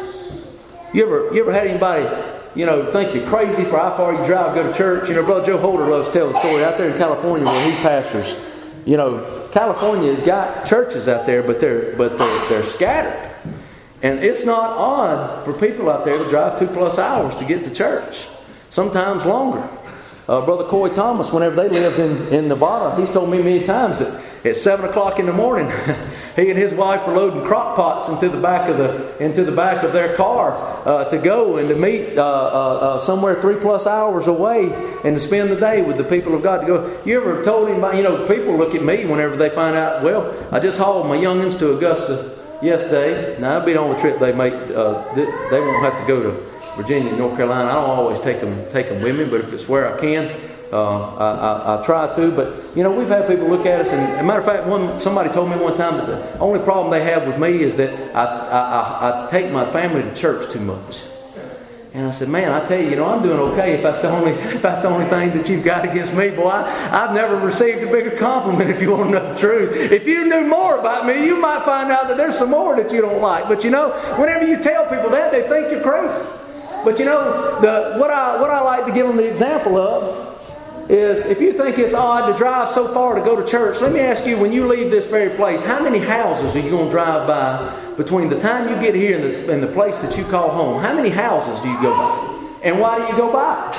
You ever, you ever had anybody, you know, think you're crazy for how far you drive to go to church? You know, Brother Joe Holder loves to tell the story out there in California where he pastors. You know, California has got churches out there, but they're but they're, they're scattered, and it's not odd for people out there to drive two plus hours to get to church, sometimes longer. Uh, Brother Coy Thomas, whenever they lived in, in Nevada, he's told me many times that at seven o'clock in the morning, he and his wife were loading crock pots into the back of the into the back of their car uh, to go and to meet uh, uh, uh, somewhere three plus hours away and to spend the day with the people of God. To go, you ever told anybody? You know, people look at me whenever they find out. Well, I just hauled my youngins to Augusta yesterday. Now, I'll be on the trip they make. Uh, they, they won't have to go to Virginia, North Carolina. I don't always take them take them with me, but if it's where I can. Uh, I, I, I try to, but you know, we've had people look at us, and as a matter of fact, one somebody told me one time that the only problem they have with me is that I, I, I, I take my family to church too much. And I said, man, I tell you, you know, I'm doing okay if that's the only if that's the only thing that you've got against me, boy. I, I've never received a bigger compliment if you want to know the truth. If you knew more about me, you might find out that there's some more that you don't like. But you know, whenever you tell people that, they think you're crazy. But you know, the what I what I like to give them the example of is if you think it's odd to drive so far to go to church, let me ask you, when you leave this very place, how many houses are you going to drive by between the time you get here and the, and the place that you call home? How many houses do you go by? And why do you go by?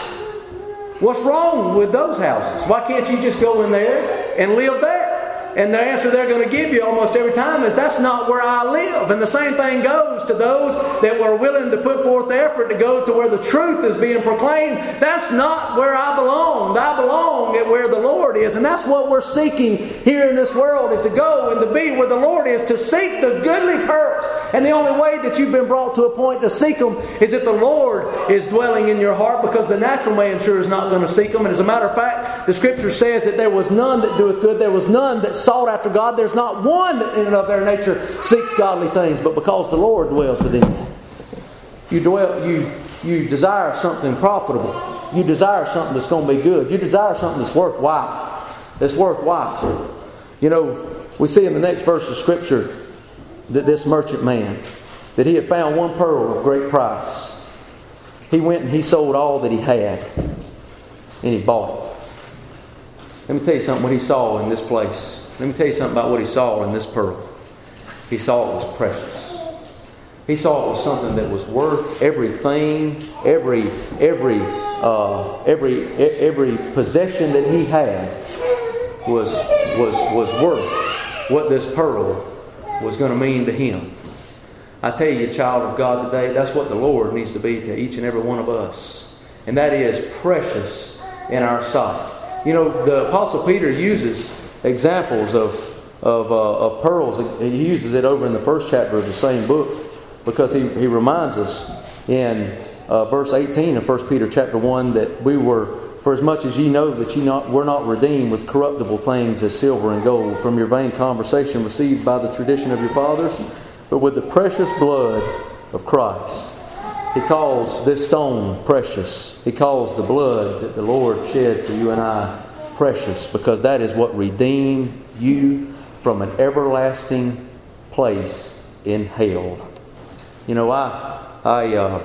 What's wrong with those houses? Why can't you just go in there and live there? And the answer they're going to give you almost every time is, that's not where I live. And the same thing goes to those that were willing to put forth the effort to go to where the truth is being proclaimed. That's not where I belong. I belong at where the Lord is. And that's what we're seeking here in this world, is to go and to be where the Lord is, to seek the goodly pearls. And the only way that you've been brought to a point to seek them is if the Lord is dwelling in your heart, because the natural man sure is not going to seek them. And as a matter of fact, the Scripture says that there was none that doeth good. There was none that sought after God. There's not one that in and of their nature seeks godly things, but because the Lord dwells within you. You dwell, you you desire something profitable. You desire something that's going to be good. You desire something that's worthwhile. That's worthwhile. You know, we see in the next verse of Scripture that this merchant man, that he had found one pearl of great price. He went and he sold all that he had, and he bought it. Let me tell you something what he saw in this place. Let me tell you something about what he saw in this pearl. He saw it was precious. He saw it was something that was worth everything, every every uh, every every possession that he had was was was worth what this pearl was going to mean to him. I tell you, child of God today, that's what the Lord needs to be to each and every one of us. And that is precious in our sight. You know, the Apostle Peter uses examples of of, uh, of pearls. He uses it over in the first chapter of the same book, because he, he reminds us in uh, verse eighteen of First Peter chapter one that we were, for as much as ye know that ye not were not redeemed with corruptible things as silver and gold from your vain conversation received by the tradition of your fathers, but with the precious blood of Christ. He calls this stone precious. He calls the blood that the Lord shed for you and I precious, because that is what redeemed you from an everlasting place in hell. You know, I I uh,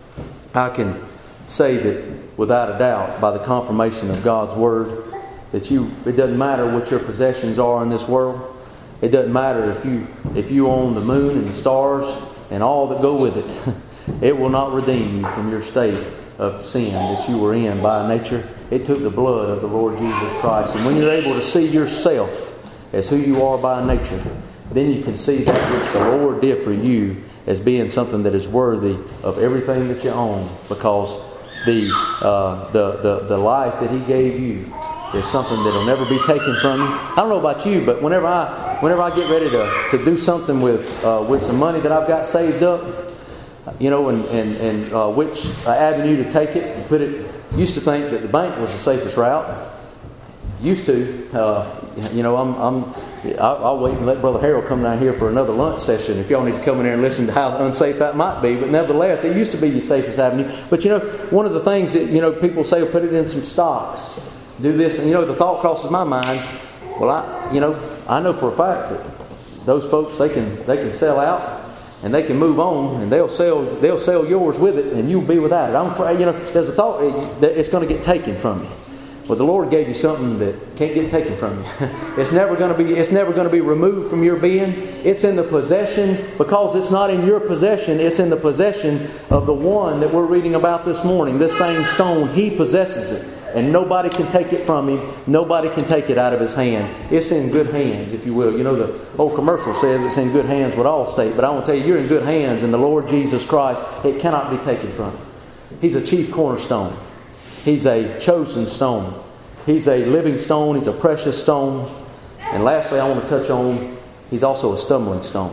I can say that without a doubt, by the confirmation of God's Word, that you it doesn't matter what your possessions are in this world. It doesn't matter if you if you own the moon and the stars and all that go with it. It will not redeem you from your state of sin that you were in by nature. It took the blood of the Lord Jesus Christ. And when you're able to see yourself as who you are by nature, then you can see that which the Lord did for you as being something that is worthy of everything that you own, because the uh, the, the the life that He gave you is something that will never be taken from you. I don't know about you, but whenever I whenever I get ready to, to do something with uh, with some money that I've got saved up, you know, and and, and uh, which uh, avenue to take it and put it. Used to think that the bank was the safest route. Used to, uh, you know, I'm I'm I'll, I'll wait and let Brother Harold come down here for another lunch session if y'all need to come in there and listen to how unsafe that might be. But nevertheless, it used to be your safest avenue. But you know, one of the things that, you know, people say, well, put it in some stocks, do this, and you know, the thought crosses my mind. Well, I, you know, I know for a fact that those folks, they can they can sell out and they can move on, and they'll sell they'll sell yours with it, and you'll be without it. I'm afraid, you know, there's a thought that it's going to get taken from you. Well, the Lord gave you something that can't get taken from you. It's never going to be. It's never going to be removed from your being. It's in the possession, because it's not in your possession. It's in the possession of the one that we're reading about this morning. This same stone, He possesses it, and nobody can take it from Him. Nobody can take it out of His hand. It's in good hands, if you will. You know, the old commercial says it's in good hands with Allstate, but I want to tell you, you're in good hands in the Lord Jesus Christ. It cannot be taken from you. He's a chief cornerstone. He's a chosen stone. He's a living stone. He's a precious stone. And lastly, I want to touch on, He's also a stumbling stone.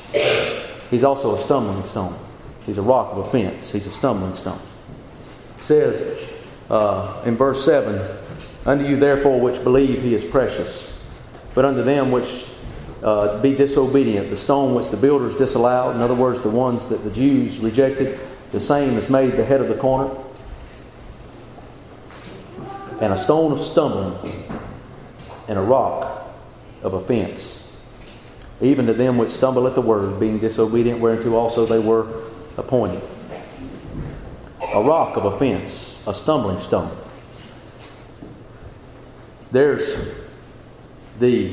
He's also a stumbling stone. He's a rock of offense. He's a stumbling stone. It says uh, in verse seven, unto you therefore which believe He is precious, but unto them which uh, be disobedient, the stone which the builders disallowed, in other words, the ones that the Jews rejected, the same is made the head of the corner, and a stone of stumbling, and a rock of offense, even to them which stumble at the word, being disobedient, whereunto also they were appointed. A rock of offense, a stumbling stone. There's the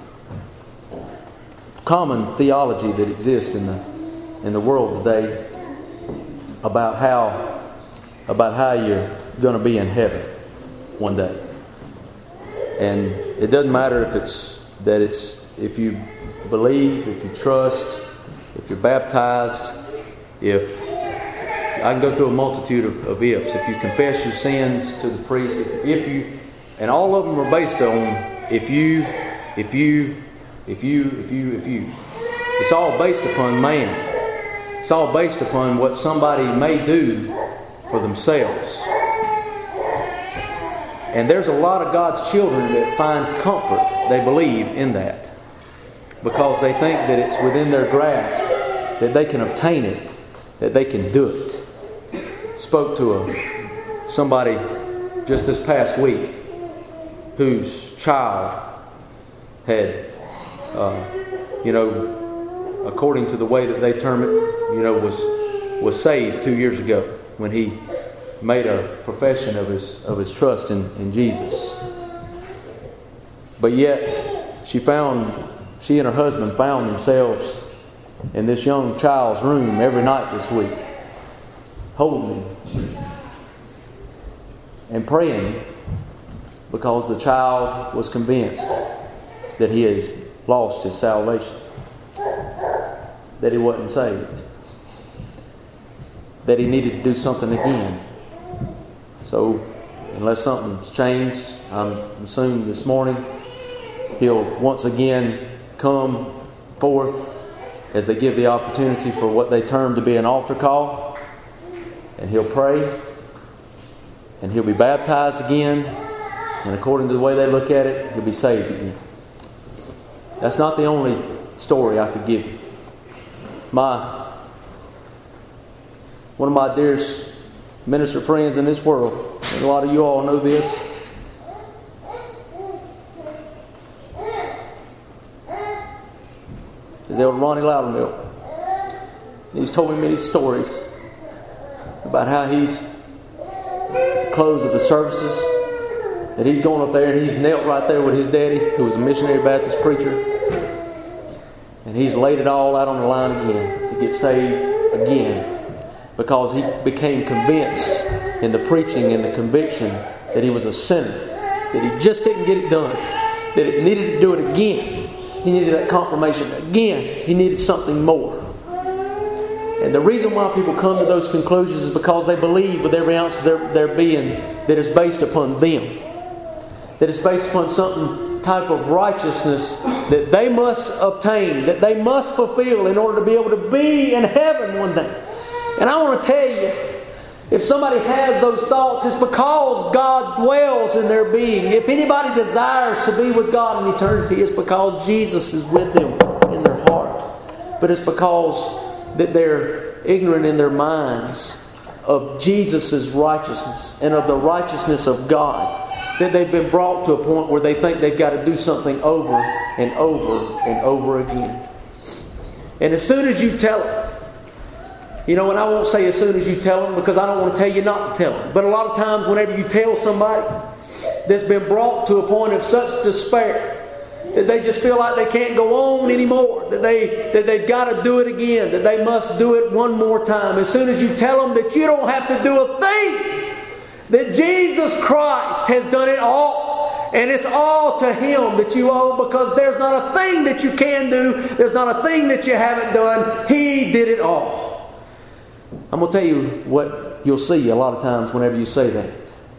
common theology that exists in the in the world today about how about how you're going to be in heaven one day. And it doesn't matter if it's that it's if you believe, if you trust, if you're baptized, if I can go through a multitude of, of ifs. If you confess your sins to the priest, if, if you, and all of them are based on if you, if you, if you, if you, if you. It's all based upon man. It's all based upon what somebody may do for themselves. And there's a lot of God's children that find comfort, they believe, in that, because they think that it's within their grasp, that they can obtain it, that they can do it. Spoke to a somebody just this past week whose child had, uh, you know, according to the way that they term it, you know, was was saved two years ago when he made a profession of his of his trust in, in Jesus. But yet she found she and her husband found themselves in this young child's room every night this week, holding him and praying because the child was convinced that he has lost his salvation, that he wasn't saved, that he needed to do something again. So, unless something's changed, I'm assuming this morning he'll once again come forth as they give the opportunity for what they term to be an altar call, and he'll pray, and he'll be baptized again, and according to the way they look at it, he'll be saved again. That's not the only story I could give you. My one of my dearest minister friends in this world, and a lot of you all know this, is Elder Ronnie Loudermilk. He's told me many stories about how he's at the close of the services, that he's gone up there and he's knelt right there with his daddy, who was a missionary Baptist preacher, and he's laid it all out on the line again to get saved again, because he became convinced in the preaching and the conviction that he was a sinner, that he just didn't get it done, that it needed to do it again. He needed that confirmation again. He needed something more. And the reason why people come to those conclusions is because they believe with every ounce of their, their being that it's based upon them. That it's based upon some type of righteousness that they must obtain, that they must fulfill in order to be able to be in heaven one day. And I want to tell you, if somebody has those thoughts, it's because God dwells in their being. If anybody desires to be with God in eternity, it's because Jesus is with them in their heart. But it's because that they're ignorant in their minds of Jesus' righteousness and of the righteousness of God, that they've been brought to a point where they think they've got to do something over and over and over again. And as soon as you tell them, you know, and I won't say as soon as you tell them, because I don't want to tell you not to tell them. But a lot of times whenever you tell somebody that's been brought to a point of such despair that they just feel like they can't go on anymore, that, they, that they've got to do it again, that they must do it one more time. As soon as you tell them that you don't have to do a thing, that Jesus Christ has done it all, and it's all to Him that you owe, because there's not a thing that you can do, there's not a thing that you haven't done. He did it all. I'm going to tell you what you'll see a lot of times whenever you say that.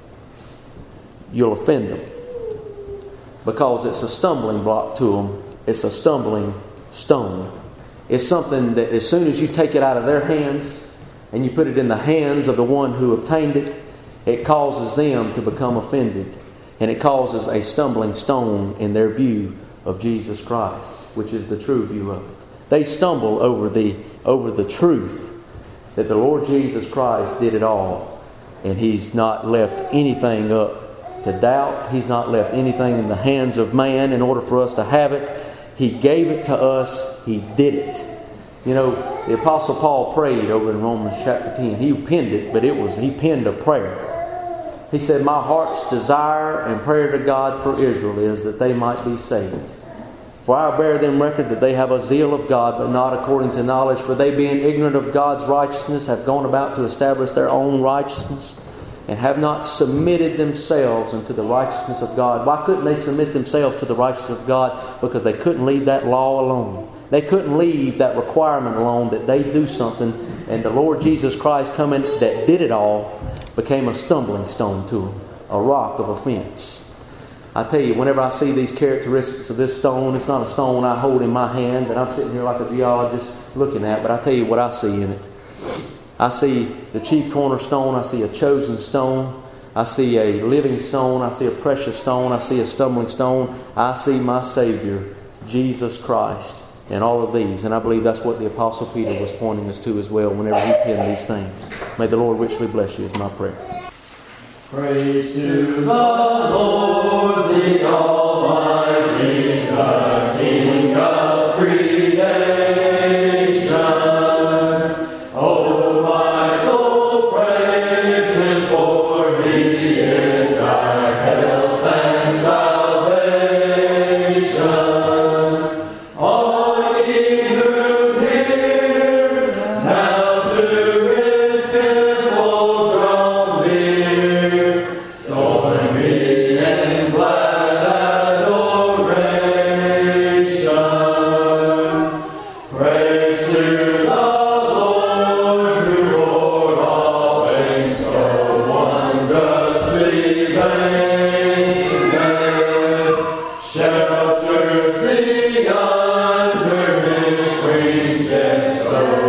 You'll offend them, because it's a stumbling block to them. It's a stumbling stone. It's something that as soon as you take it out of their hands and you put it in the hands of the one who obtained it, it causes them to become offended. And it causes a stumbling stone in their view of Jesus Christ, which is the true view of it. They stumble over the, over the truth that the Lord Jesus Christ did it all, and He's not left anything up to doubt. He's not left anything in the hands of man in order for us to have it. He gave it to us. He did it. You know, the Apostle Paul prayed over in Romans chapter ten. He penned it, but it was he penned a prayer. He said, "My heart's desire and prayer to God for Israel is that they might be saved. For I bear them record that they have a zeal of God, but not according to knowledge. For they, being ignorant of God's righteousness, have gone about to establish their own righteousness, and have not submitted themselves unto the righteousness of God." Why couldn't they submit themselves to the righteousness of God? Because they couldn't leave that law alone. They couldn't leave that requirement alone that they do something. And the Lord Jesus Christ coming that did it all became a stumbling stone to them, a rock of offense. I tell you, whenever I see these characteristics of this stone, it's not a stone I hold in my hand that I'm sitting here like a geologist looking at, but I tell you what I see in it. I see the chief cornerstone. I see a chosen stone. I see a living stone. I see a precious stone. I see a stumbling stone. I see my Savior, Jesus Christ, and all of these. And I believe that's what the Apostle Peter was pointing us to as well whenever he penned these things. May the Lord richly bless you is my prayer. Praise to the Lord, the Almighty, the King of creation. Oh, my soul, praise Him, for He is our help and salvation. All ye who hear Shelters the under his wings, yes, so